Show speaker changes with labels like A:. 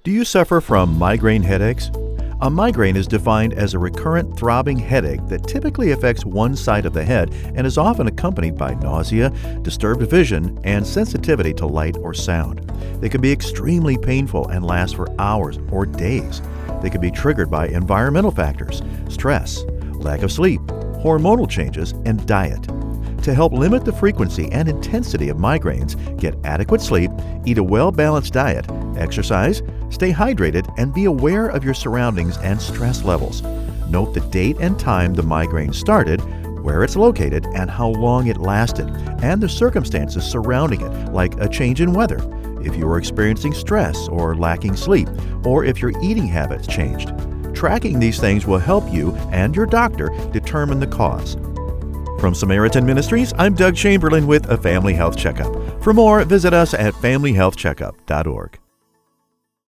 A: Do you suffer from migraine headaches? A migraine is defined as a recurrent throbbing headache that typically affects one side of the head and is often accompanied by nausea, disturbed vision, and sensitivity to light or sound. They can be extremely painful and last for hours or days. They can be triggered by environmental factors, stress, lack of sleep, hormonal changes, and diet. To help limit the frequency and intensity of migraines, get adequate sleep, eat a well-balanced diet, exercise, stay hydrated, and be aware of your surroundings and stress levels. Note the date and time the migraine started, where it's located, and how long it lasted, and the circumstances surrounding it, like a change in weather, if you are experiencing stress or lacking sleep, or if your eating habits changed. Tracking these things will help you and your doctor determine the cause. From Samaritan Ministries, I'm Doug Chamberlain with a Family Health Checkup. For more, visit us at familyhealthcheckup.org.